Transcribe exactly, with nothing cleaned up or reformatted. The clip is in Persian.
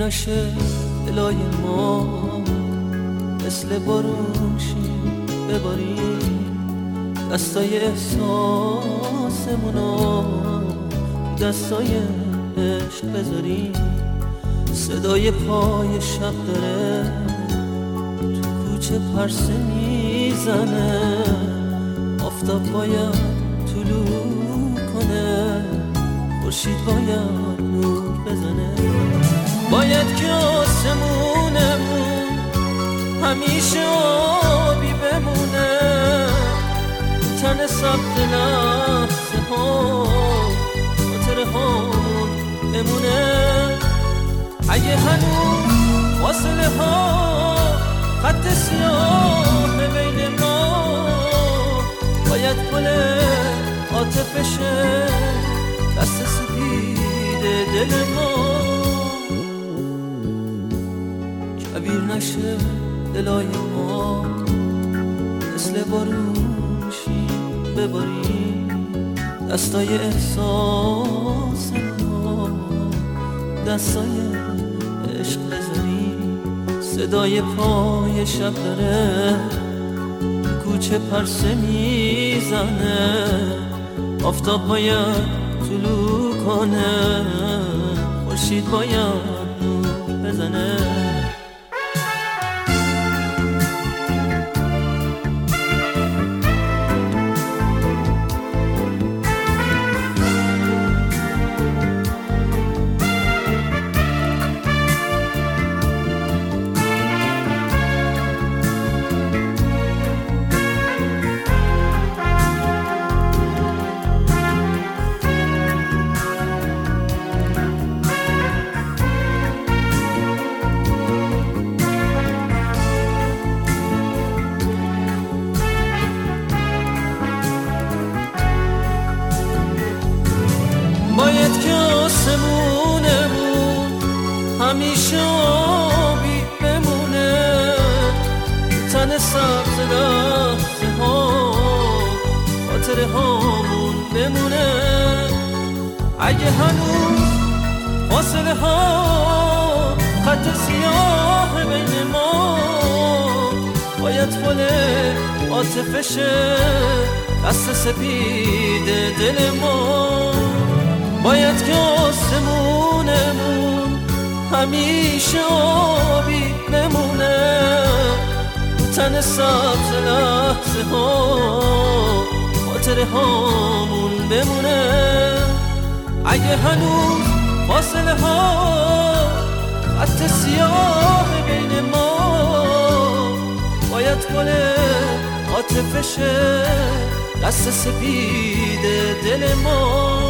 نشه دلای ما مثل بارون شیم بباریم دستای احساسمونو دستای عشق بذاریم صدای پای شب داره تو کوچه پرسه میزنه آفتاب باید طلوع کنه خورشید باید نور بزنه باید که آسمونمون همیشه آبی بمونه تن سبز لحظه ها خاطره هامون بمونه اگه هنوز فاصله ها خط سیاه بین ما باید گل عاطفشه دست سپید دل ما کبیر نشه دلای ما مثل بارون شیم بباریم دستای احساس ما دستای عشق بذاریم صدای پای شب داره کوچه پرسه میزنه آفتاب باید طلوع کنه خورشید باید نور بزنه باید که آسمونمون همیشه آبی بمونه تن سبز لحظه ها خاطره هامون بمونه اگه هنوز فاصله ها خط سیاه بین ما باید گل عاطفشه دست سپید دل ما باید که آسمونمون همیشه آبی نمونه تن سبز لحظه ها خاطره هامون بمونه اگه هنوز فاصله ها خط سیاه بین ما باید گل عاطفشه دست سپید دل ما